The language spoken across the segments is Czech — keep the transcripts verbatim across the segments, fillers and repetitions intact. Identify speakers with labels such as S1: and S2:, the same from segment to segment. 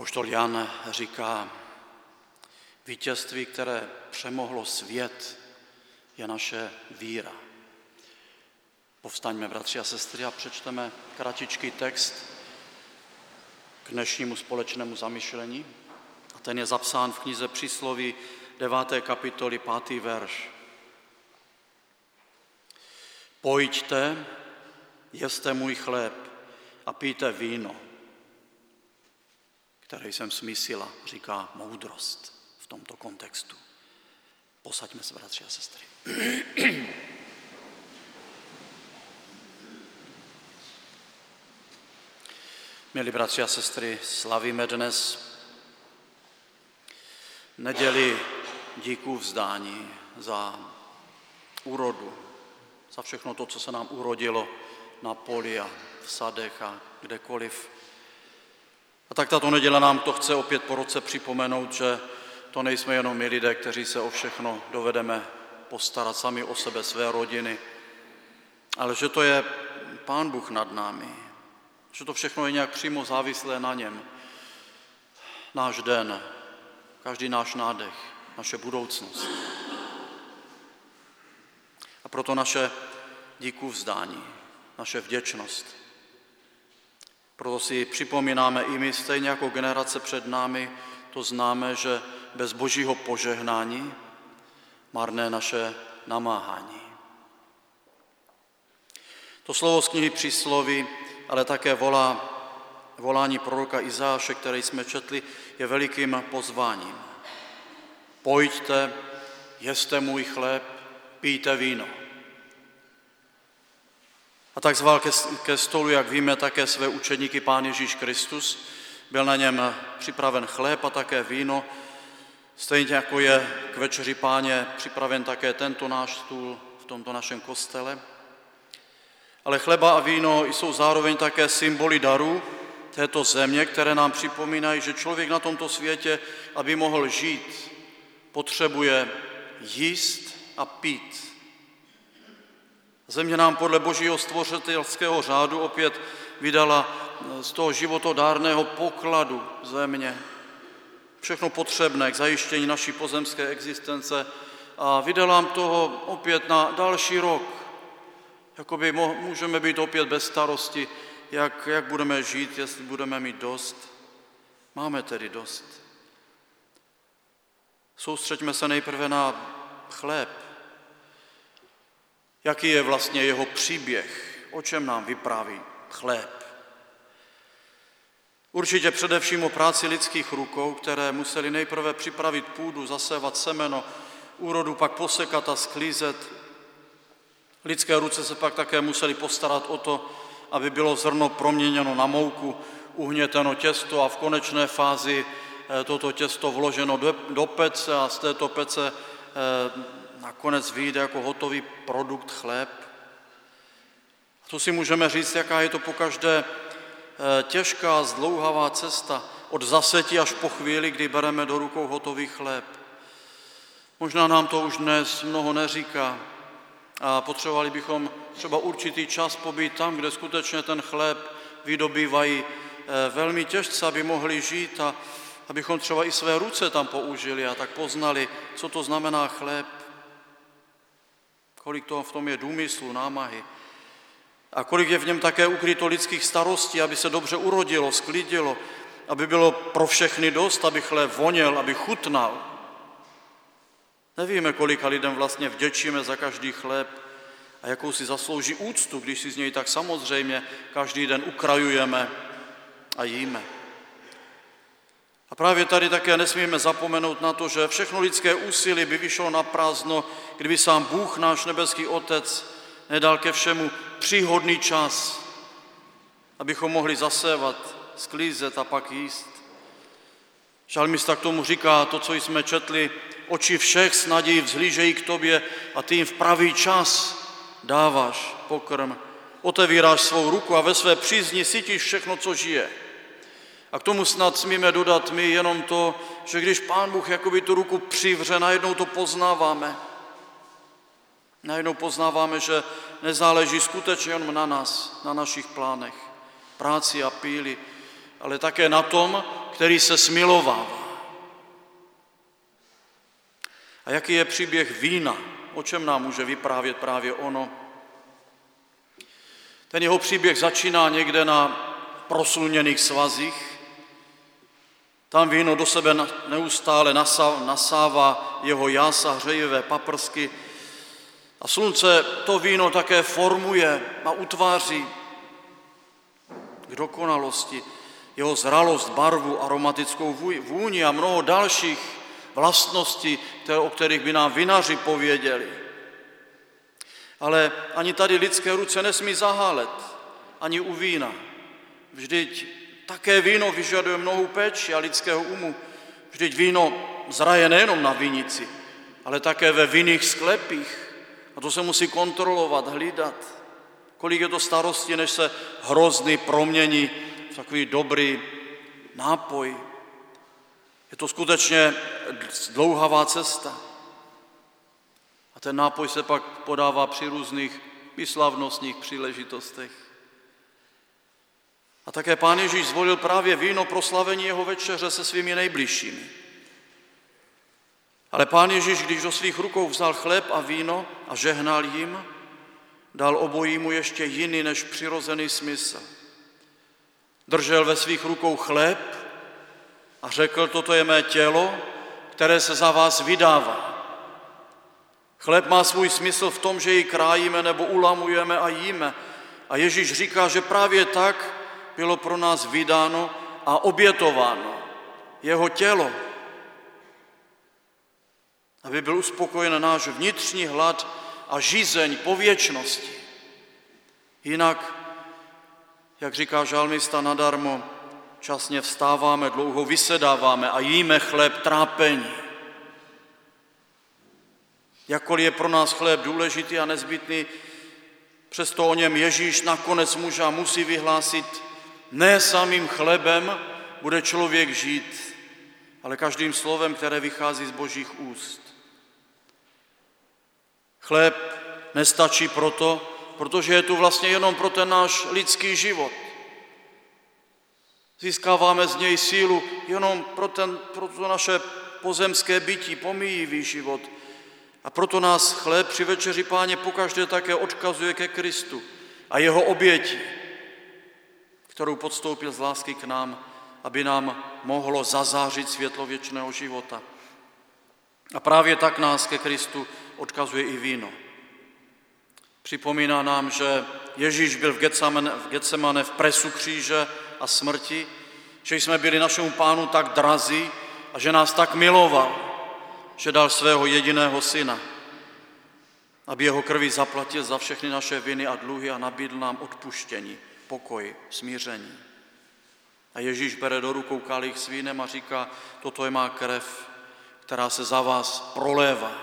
S1: Apoštol Jan říká, vítězství, které přemohlo svět, je naše víra. Povstaňme, bratři a sestry, a přečteme kratičký text k dnešnímu společnému zamyšlení. A ten je zapsán v knize Přísloví deváté kapitoly pátý verš. Pojďte, jeste můj chléb a pijte víno, které jsem smísila, říká moudrost v tomto kontextu. Posaďme se, bratři a sestry. Milí bratři a sestry, slavíme dnes neděli díků vzdání za úrodu, za všechno to, co se nám urodilo na poli a v sadech a kdekoliv. A tak tato neděle nám to chce opět po roce připomenout, že to nejsme jenom my lidé, kteří se o všechno dovedeme postarat sami o sebe, své rodiny, ale že to je Pán Bůh nad námi, že to všechno je nějak přímo závislé na něm. Náš den, každý náš nádech, naše budoucnost. A proto naše díku vzdání, naše vděčnost. Proto si připomínáme i my, stejně jako generace před námi, to známe, že bez Božího požehnání marné naše namáhání. To slovo z knihy Přísloví, ale také volá, volání proroka Izáše, které jsme četli, je velikým pozváním. Pojďte, jeste můj chléb, pijte víno. A tak zval ke, ke stolu, jak víme, také své učedníky Pán Ježíš Kristus. Byl na něm připraven chléb a také víno. Stejně jako je k večeři Páně připraven také tento náš stůl v tomto našem kostele. Ale chleba a víno jsou zároveň také symboly darů této země, které nám připomínají, že člověk na tomto světě, aby mohl žít, potřebuje jíst a pít. Země nám podle Božího stvořitelského řádu opět vydala z toho životodárného pokladu země všechno potřebné k zajištění naší pozemské existence a vydala nám toho opět na další rok. Jakoby můžeme být opět bez starosti, jak, jak budeme žít, jestli budeme mít dost. Máme tedy dost. Soustřeďme se nejprve na chléb. Jaký je vlastně jeho příběh? O čem nám vypráví chléb? Určitě především o práci lidských rukou, které museli nejprve připravit půdu, zasévat semeno, úrodu pak posekat a sklízet. Lidské ruce se pak také museli postarat o to, aby bylo zrno proměněno na mouku, uhněteno těsto a v konečné fázi toto těsto vloženo do, do pece a z této pece nakonec vyjde jako hotový produkt chléb. To si můžeme říct, jaká je to pokaždé těžká, zdlouhavá cesta od zasetí až po chvíli, kdy bereme do rukou hotový chléb. Možná nám to už dnes mnoho neříká a potřebovali bychom třeba určitý čas pobít tam, kde skutečně ten chléb vydobývají velmi těžce, aby mohli žít a abychom třeba i své ruce tam použili a tak poznali, co to znamená chléb. Kolik toho v tom je důmyslu, námahy. A kolik je v něm také ukryto lidských starostí, aby se dobře urodilo, sklidilo, aby bylo pro všechny dost, aby chléb voněl, aby chutnal. Nevíme, kolika lidem vlastně vděčíme za každý chléb a jakou si zaslouží úctu, když si z něj tak samozřejmě každý den ukrajujeme a jíme. A právě tady také nesmíme zapomenout na to, že všechno lidské úsilí by vyšlo na prázdno, kdyby sám Bůh, náš nebeský Otec, nedal ke všemu příhodný čas, abychom mohli zasévat, sklízet a pak jíst. Žalmista k tomu říká to, co jsme četli, oči všech s nadějí vzhlížejí k tobě a ty jim v pravý čas dáváš pokrm. Otevíráš svou ruku a ve své přízni sytíš všechno, co žije. A k tomu snad smíme dodat my jenom to, že když Pán Bůh jakoby tu ruku přivře, najednou to poznáváme. Najednou poznáváme, že nezáleží skutečně jenom na nás, na našich plánech, práci a píli, ale také na tom, který se smilovává. A jaký je příběh vína? O čem nám může vyprávět právě ono? Ten jeho příběh začíná někde na proslněných svazích. Tam víno do sebe neustále nasává jeho jas a hřejivé paprsky. A slunce to víno také formuje a utváří k dokonalosti. Jeho zralost, barvu, aromatickou vůni a mnoho dalších vlastností, o kterých by nám vinaři pověděli. Ale ani tady lidské ruce nesmí zahálet, ani u vína. Vždyť také víno vyžaduje mnohou péči a lidského umu. Vždyť víno zraje nejenom na vinici, ale také ve vinných sklepích. A to se musí kontrolovat, hlídat. Kolik je to starosti, než se hrozný promění v takový dobrý nápoj. Je to skutečně dlouhavá cesta. A ten nápoj se pak podává při různých slavnostních příležitostech. A také Pán Ježíš zvolil právě víno pro slavení jeho večeře se svými nejbližšími. Ale Pán Ježíš, když do svých rukou vzal chléb a víno a žehnal jim, dal obojímu ještě jiný než přirozený smysl. Držel ve svých rukou chléb a řekl, toto je mé tělo, které se za vás vydává. Chléb má svůj smysl v tom, že ji krájíme nebo ulamujeme a jíme. A Ježíš říká, že právě tak bylo pro nás vydáno a obětováno jeho tělo, aby byl uspokojen náš vnitřní hlad a žízeň po věčnosti. Jinak, jak říká žalmista, nadarmo časně vstáváme, dlouho vysedáváme a jíme chléb trápení. Jakkoliv je pro nás chléb důležitý a nezbytný, přesto o něm Ježíš nakonec může a musí vyhlásit, ne samým chlebem bude člověk žít, ale každým slovem, které vychází z Božích úst. Chléb nestačí proto, protože je tu vlastně jenom pro ten náš lidský život. Získáváme z něj sílu jenom pro, ten, pro to naše pozemské bytí, pomíjivý život. A proto nás chléb při večeři Páně pokaždé také odkazuje ke Kristu a jeho oběti, kterou podstoupil z lásky k nám, aby nám mohlo zazářit světlo věčného života. A právě tak nás ke Kristu odkazuje i víno. Připomíná nám, že Ježíš byl v Getsemane, v Getsemane v presu kříže a smrti, že jsme byli našemu Pánu tak drazí a že nás tak miloval, že dal svého jediného syna, aby jeho krví zaplatil za všechny naše viny a dluhy a nabídl nám odpuštění, pokoj, smíření. A Ježíš bere do rukou kalich s vínem a říká, toto je má krev, která se za vás prolévá.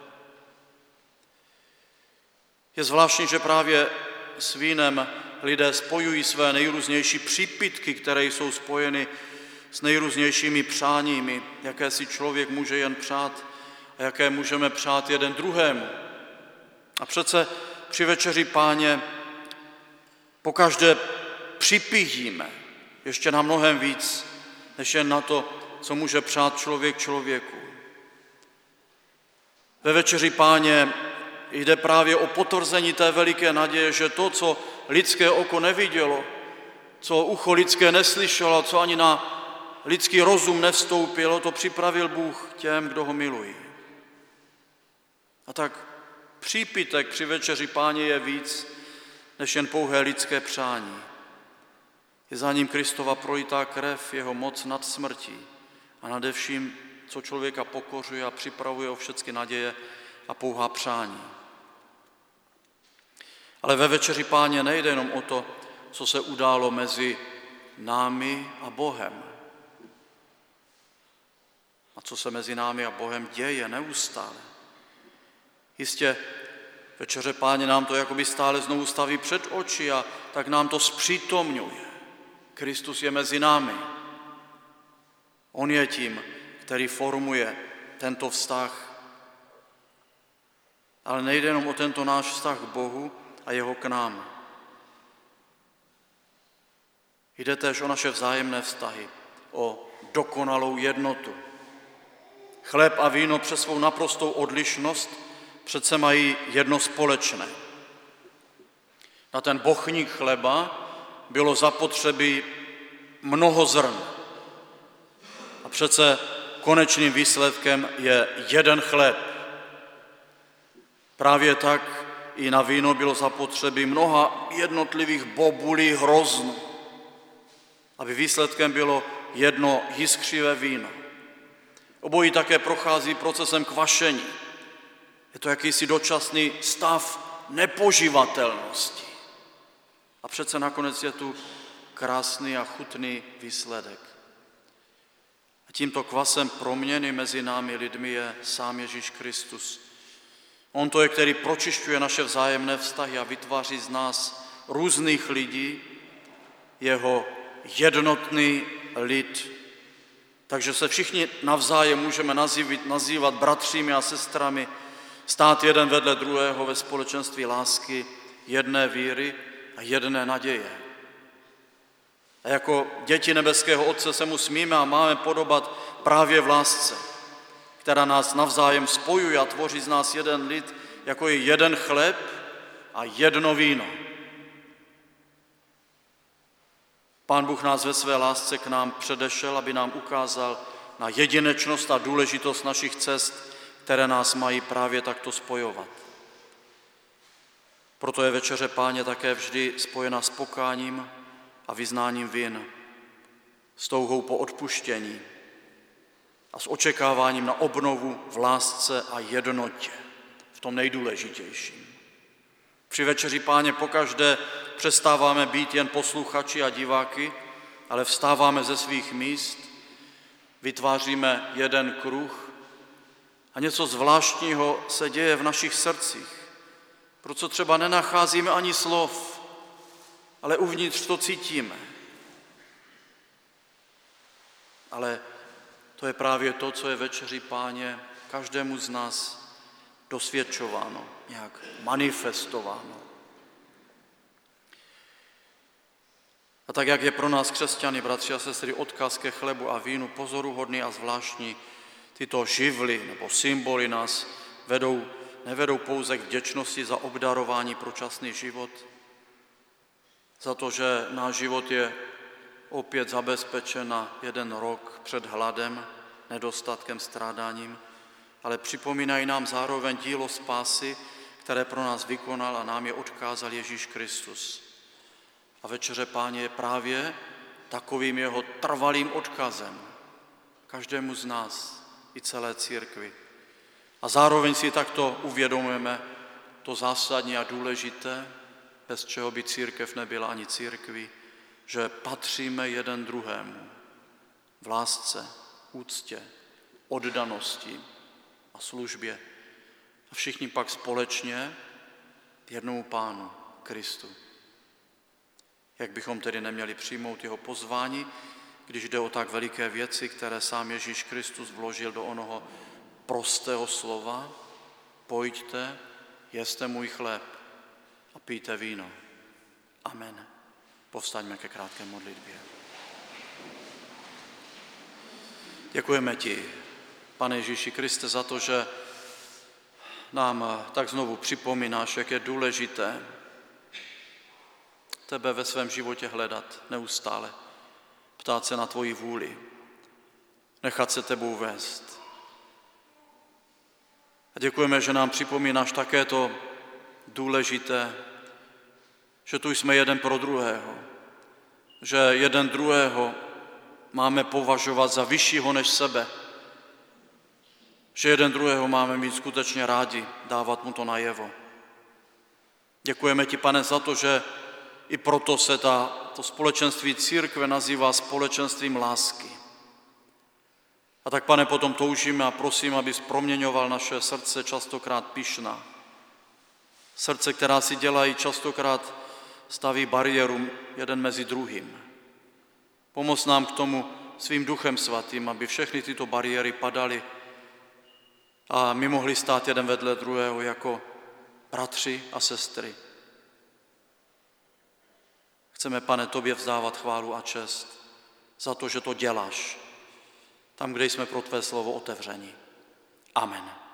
S1: Je zvláštní, že právě s vínem lidé spojují své nejrůznější přípitky, které jsou spojeny s nejrůznějšími přáními, jaké si člověk může jen přát a jaké můžeme přát jeden druhému. A přece při večeři Páně pokaždé připíjíme ještě na mnohem víc, než jen na to, co může přát člověk člověku. Ve večeři Páně jde právě o potvrzení té veliké naděje, že to, co lidské oko nevidělo, co ucho lidské neslyšelo, co ani na lidský rozum nevstoupilo, to připravil Bůh těm, kdo ho milují. A tak přípitek při večeři Páně je víc, než jen pouhé lidské přání. Je za ním Kristova prolitá krev, jeho moc nad smrtí a nade vším, co člověka pokořuje a připravuje o všechny naděje a pouhá přání. Ale ve večeři Páně nejde jenom o to, co se událo mezi námi a Bohem. A co se mezi námi a Bohem děje neustále. Jistě večeře Páně nám to jakoby stále znovu staví před oči a tak nám to zpřítomňuje. Kristus je mezi námi. On je tím, který formuje tento vztah. Ale nejde jenom o tento náš vztah k Bohu a jeho k nám. Jde též o naše vzájemné vztahy, o dokonalou jednotu. Chléb a víno přes svou naprostou odlišnost přece mají jedno společné. Na ten bochník chleba bylo zapotřebí mnoho zrn. A přece konečným výsledkem je jeden chléb. Právě tak i na víno bylo zapotřebí mnoha jednotlivých bobulí hroznů, aby výsledkem bylo jedno jiskřivé víno. Obojí také prochází procesem kvašení. Je to jakýsi dočasný stav nepoživatelnosti. A přece nakonec je tu krásný a chutný výsledek. A tímto kvasem proměny mezi námi lidmi je sám Ježíš Kristus. On to je, který pročišťuje naše vzájemné vztahy a vytváří z nás různých lidí, jeho jednotný lid. Takže se všichni navzájem můžeme nazývat, nazývat bratřími a sestrami, stát jeden vedle druhého ve společenství lásky, jedné víry a jedné naděje. A jako děti nebeského Otce se mu smíme a máme podobat právě v lásce, která nás navzájem spojuje a tvoří z nás jeden lid, jako je jeden chléb a jedno víno. Pán Bůh nás ve své lásce k nám předešel, aby nám ukázal na jedinečnost a důležitost našich cest, které nás mají právě takto spojovat. Proto je večeře Páně také vždy spojena s pokáním a vyznáním vin, s touhou po odpuštění a s očekáváním na obnovu v lásce a jednotě, v tom nejdůležitějším. Při večeři Páně pokaždé přestáváme být jen posluchači a diváky, ale vstáváme ze svých míst, vytváříme jeden kruh a něco zvláštního se děje v našich srdcích, pro co třeba nenacházíme ani slov, ale uvnitř to cítíme. Ale to je právě to, co je večeři Páně každému z nás dosvědčováno, nějak manifestováno. A tak, jak je pro nás křesťany, bratři a sestry, odkaz ke chlebu a vínu pozoruhodný a zvláštní, tyto živly nebo symboly nás vedou, nevedou pouze k vděčnosti za obdarování pro časný život, za to, že náš život je opět zabezpečen na jeden rok před hladem, nedostatkem, strádáním, ale připomínají nám zároveň dílo spásy, které pro nás vykonal a nám je odkázal Ježíš Kristus. A večeře Páně je právě takovým jeho trvalým odkazem každému z nás i celé církvi. A zároveň si takto uvědomujeme to zásadní a důležité, bez čeho by církev nebyla ani církví, že patříme jeden druhému v lásce, úctě, oddanosti a službě. A všichni pak společně jednomu Pánu, Kristu. Jak bychom tedy neměli přijmout jeho pozvání, když jde o tak veliké věci, které sám Ježíš Kristus vložil do onoho prostého slova: pojďte, jeste můj chléb a pijte víno. Amen. Povstaňme ke krátké modlitbě. Děkujeme ti, Pane Ježíši Kriste, za to, že nám tak znovu připomínáš, jak je důležité tebe ve svém životě hledat neustále, ptát se na tvoji vůli, nechat se tebou vést. A děkujeme, že nám připomínáš také to důležité, že tu jsme jeden pro druhého, že jeden druhého máme považovat za vyššího než sebe, že jeden druhého máme mít skutečně rádi, dávat mu to najevo. Děkujeme ti, Pane, za to, že i proto se ta, to společenství církve nazývá společenstvím lásky. A tak, Pane, potom toužíme a prosím, abys proměňoval naše srdce častokrát pyšná. Srdce, která si dělají častokrát, staví bariéru jeden mezi druhým. Pomoz nám k tomu svým Duchem Svatým, aby všechny tyto bariéry padaly a my mohli stát jeden vedle druhého jako bratři a sestry. Chceme, Pane, tobě vzdávat chválu a čest za to, že to děláš, tam, kde jsme pro tvé slovo otevření. Amen.